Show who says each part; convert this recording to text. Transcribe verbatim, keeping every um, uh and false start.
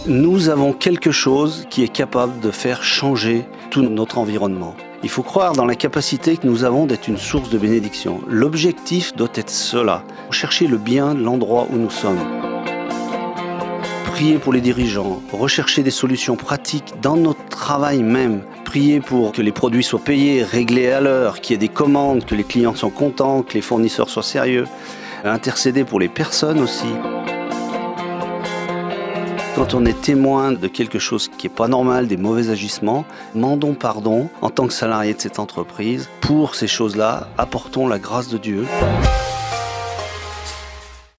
Speaker 1: Nous avons quelque chose qui est capable de faire changer tout notre environnement. Il faut croire dans la capacité que nous avons d'être une source de bénédiction. L'objectif doit être cela, chercher le bien de l'endroit où nous sommes. Prier pour les dirigeants, rechercher des solutions pratiques dans notre travail même. Prier pour que les produits soient payés, réglés à l'heure, qu'il y ait des commandes, que les clients soient contents, que les fournisseurs soient sérieux. Intercéder pour les personnes aussi. Quand on est témoin de quelque chose qui n'est pas normal, des mauvais agissements, demandons pardon en tant que salarié de cette entreprise. Pour ces choses-là, apportons la grâce de Dieu.